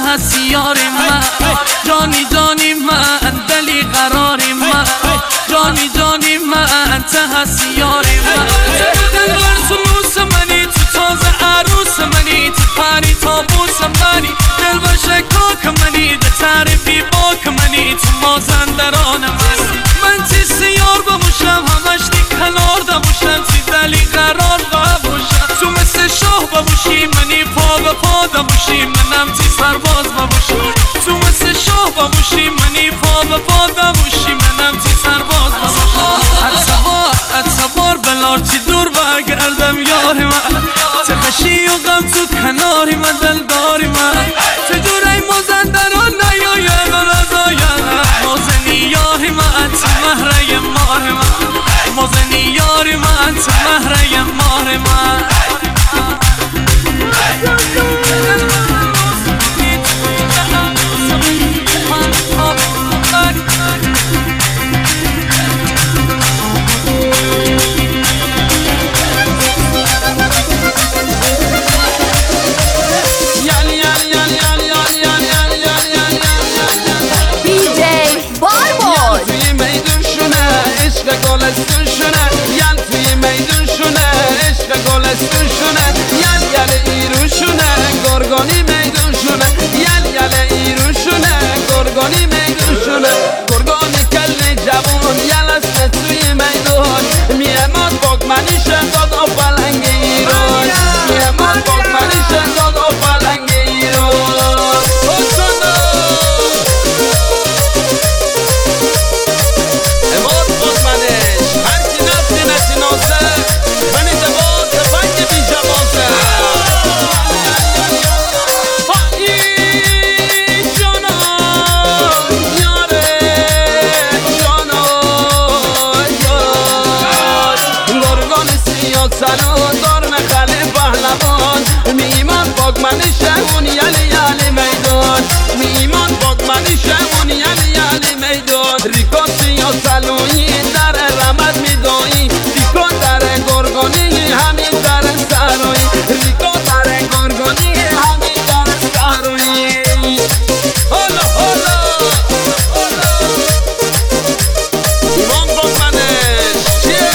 هستی یاری من، جانی جانی من دلی قراری من، جانی جانی من انت هستی یاری من. دلبر سلوس منی تو تازه عروس منی، تو پری تابوس منی، دلبر شکاک منی، ده تعریفی باک منی، تو مازندران من تیستی یار بموشم، همش دی کنار دموشم، تی دلی قرار بموشم، تو مثل شاه بموشی منی، پا به پا دموشی منم تی سرباز بموشم، تو مثل شاه بموشی منی، پا به پا دموشی منم تی سرباز بموشم. اتبار بلار چی دور برگردم یاری من، تخشی و غم تو کناری من، دلداری من، چجوری مازندران نیاید رضاید، مازنی یاری من تو مهره مار من، مازنی یاری من تو مهره مار من. گرگانی میدون شونه، یل ایرون شونه، گرگانی میدون شونه، گرگانی کل جوان یل است توی میدون، میهمان باگمانی شداد و پلنگ ایران، میهمان باگمانی شداد و پلنگ ایران. اماد باگمانش هر کی نفتی نشناسه منی دواد فنگ بی جوازه. سلام دارم خاله پهلوان، میمان باگمانی شمون یلی میدان، میمان باگمانی شمون یلی میدان، ریکا سیا سلونی در رمد میدایی، ریکا در گرگانی همین در سرایی، ریکا در گرگانی همین در سرایی. هلا هلا میمان باگمانش چیه؟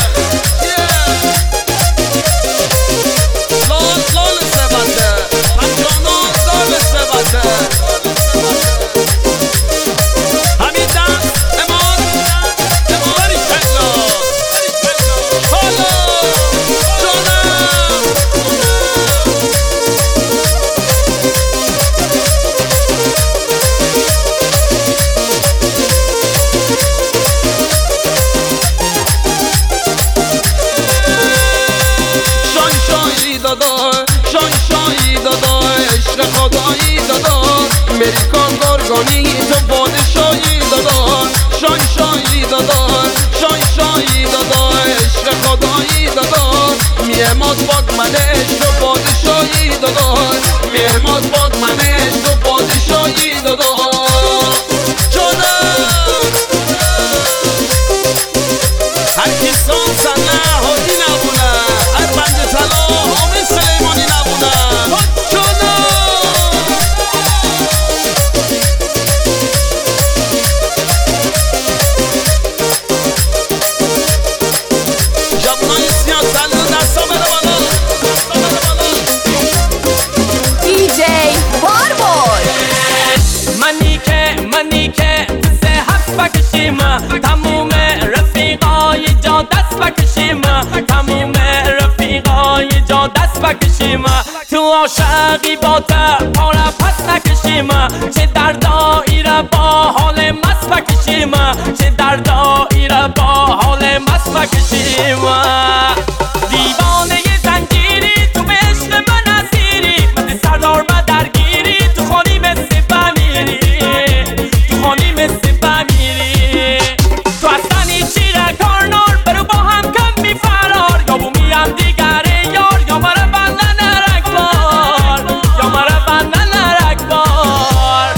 شانشایی دادا عشق خدایی دادا، امریکان گرگانی تو پادشاهی دادا، شانشایی دادا شانشایی دادا عشق خدایی دادا، میهماد باگمانش تو پادشاهی دادا، میهماد باگمانش تو پادشاهی دادا. هر کی سان سنه هادی نبونه، هر بند طلا حامد سلیمانی نبونه. جوانای سیاه سلو دستا بره بالا، دیجی باربار. منی که سه هفت بکشیم، تموم رفیقای جا دست بکشیم، تموم رفیقای جا دست بکشیم، تو عاشقی با پاره پس نکشیم، چه در دایره با حال مست بکشیم، چه در دایره با حال مست بکشیم. دیوانه زنجیری تو به عشق من اسیری، مثل سردار و درگیری تو خانی مثل بمیری، تو خانی مثل بمیری. تو اصلا هیچی کارنار برو با هم کم میفرار، یا بومیم دیگره یار، یا مرا بندن رکبار، یا مرا بندن رکبار.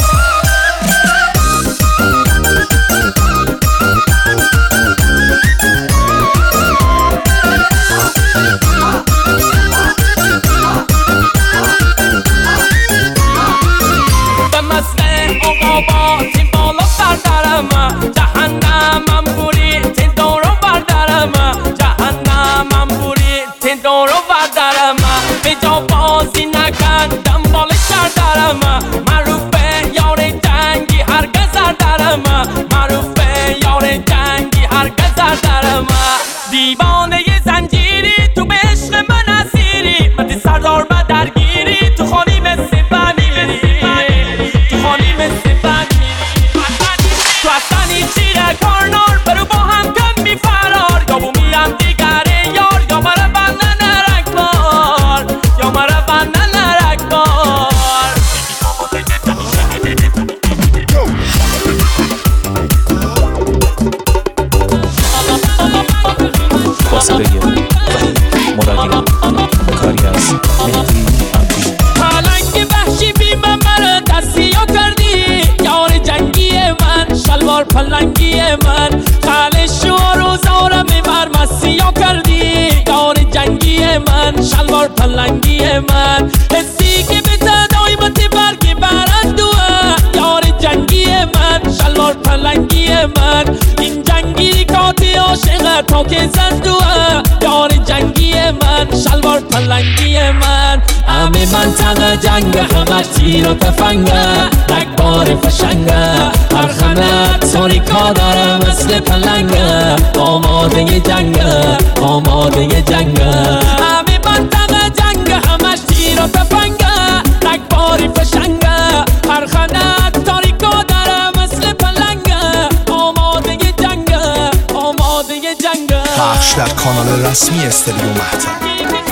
صدای وحید مرادی، کاری از مهدی عبدی. پلنگ وحشی بی من مرا دستیا کردی، یار جنگی من شلوار پلنگی من، خلش و روزارم بر مسیا کردی، یار جنگی من شلوار پلنگی من، حسی که به تدایمت برگ برندوه، یار جنگی من شلوار پلنگی من، این جنگی کاتی عاشق تا که زندوه، یار جنگی من شلوار پلنگی من. همه منطقه جنگ همه تیر و تفنگه، رگبار فشنگه، هر خنت تاریکا داره مثل پلنگه، آماده جنگه آماده جنگه. همه منطقه جنگ همش تیر و تفنگه، رگبار فشنگه، هر خنت تاریکا داره مثل پلنگه، آماده جنگه آماده جنگه. پخش در کانال رسمی استودیو مهتاب.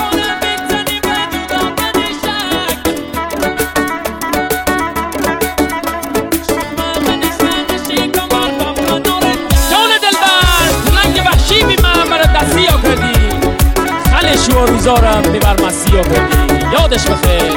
و روزارم ببر مسیح کردی، یادش بخیر.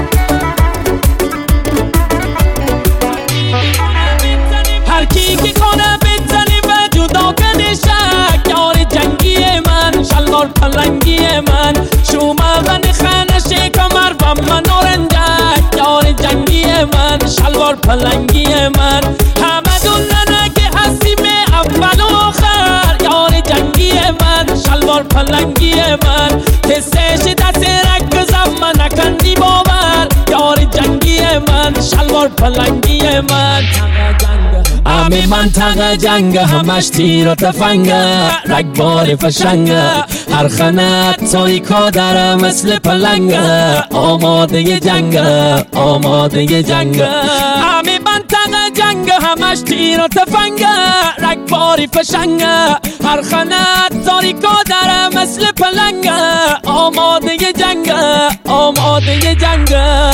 هر کی که کنه بزنی و جدا کنه شک، یار جنگی من شلوار پلنگی من، شما غن خانه کمر و من نارنجک، یار جنگی من شلوار پلنگی من، همه دوننه که هستیم اول و آخر، یار جنگی من شلوار پلنگی من، حسش دست رک زمان نکندی باور، یار جنگی من شلوار پلنگی من. همه منطقه جنگ همش تیر و تفنگه، رگبار فشنگه، هر خنت تاریکا داره مثل پلنگه، آماده جنگه آماده جنگه. همه منطقه جنگ همش تیر و تفنگه، رگبار فشنگه، هر خنت تاریکا داره مثل پلنگه، آماده جنگه آماده جنگه.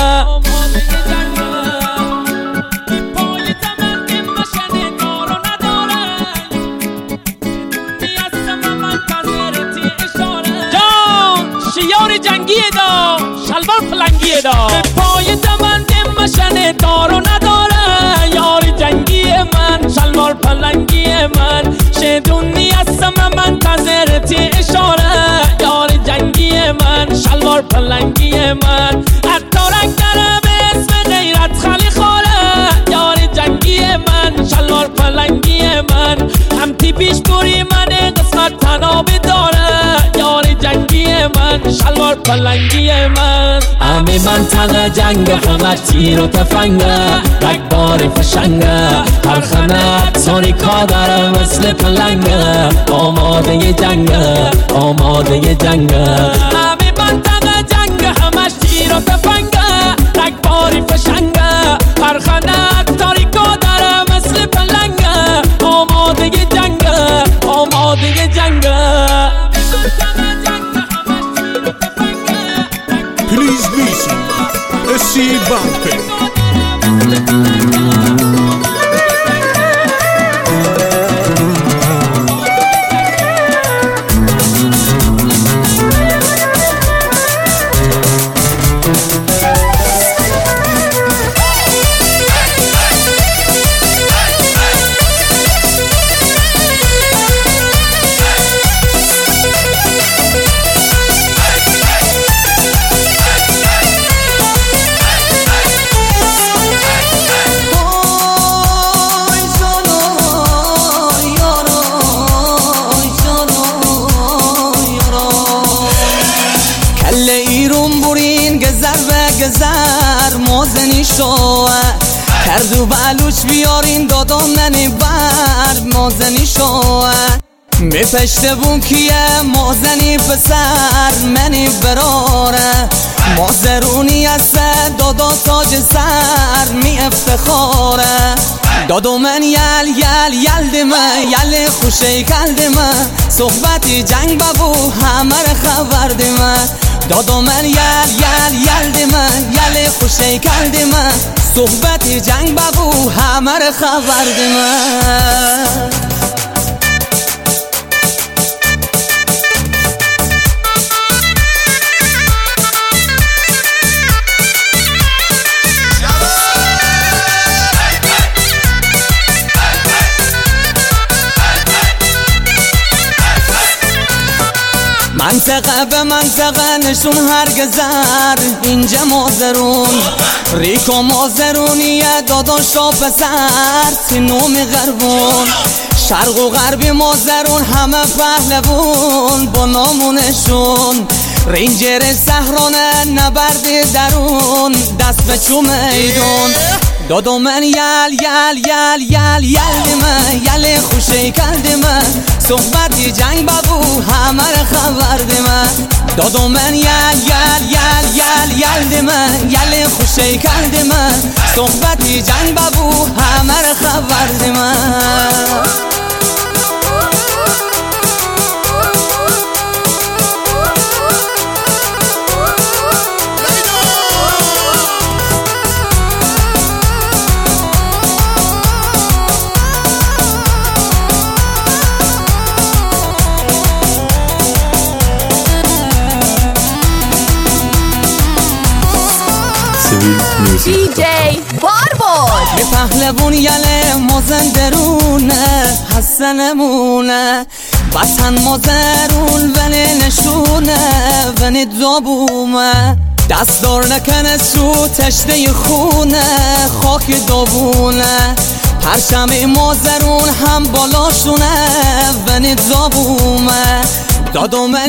یار جنگی دا شلوار پلنگی دا، پای دمند مشن دار و نداره، یار جنگی من شلوار پلنگی من، شدونی هستم منتظرتی اشاره، یار جنگی من شلوار پلنگی من، اتارک داره به اسم غیرت خالی خوره، یار جنگی من شلوار پلنگی من، هم تی پیش بوری من قسمت تناب داره، یار جنگی من شلوار پلنگی من. همه منطقه جنگ همه تیر و تفنگه، رگبار فشنگه، هر خنت تاریکا داره مثل پلنگه، آماده جنگه آماده جنگه. همه منطقه جنگ همش تیر و تفنگه، رگبار فشنگه، هر خنت تاریکا داره مثل پلنگه، آماده جنگه آماده جنگه. Please listen, SC Banque. گذر موزنی شو کردو بلوچ بیارین دادم منی بر موزنی شو می پشت بون کیه موزنی پسر منی براره موزرونی است دادا تاج سر می افتخاره دادو من یل دمه یل خوشه کل دمه صحبتی جنگ ببو همه خبر دمه دادو من یل دمه یل خوشه کل دمه صحبتی جنگ ببو همه خبر دمه منطقه به منطقه نشون هرگزر اینجا مازرون ریکو مازرونیه داداش و پسر سینومی غربون شرق و غربی مازرون همه پهلوون با نامونشون رینجر سهرانه نبردی درون دست به چو میدون دادو من یل دیمه یل خوشی کردیمه صحبتی جنگ بابو همه را خبر دیمه دادو من یل دیمه یل خوشی کردیمه صحبتی جنگ بابو همه را خبر دیمه DJ باربار به پهلوون یله مازندرونه حسنمونه وطن مازرون ونه نشونه ونه دابومه دست دار نکنه سو تشته خونه خاک دابونه پرچم مازرون هم بالاشونه ونه دابومه دادو من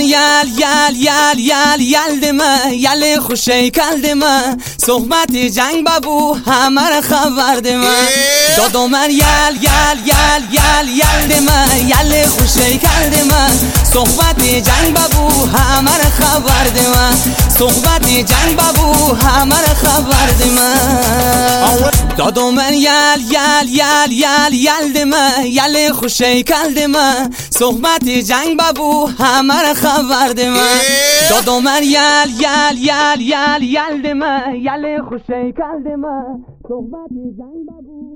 یل دیمه یل خوشی کردیمه صحبتی جنگ بابو همه را خبر دیمه دادو من یل دیمه یل خوشی کردیمه صحبتی جنگ بابو همه را خبر دیمه صحبتی جنگ بابو همه را خبر دیمه دادو من یل دیمه یل خوشی کردیمه صحبتی جنگ بابو همه را خبر دیمه دادو من یل دیمه یل خوشی کردیمه صحبتی جنگ بابو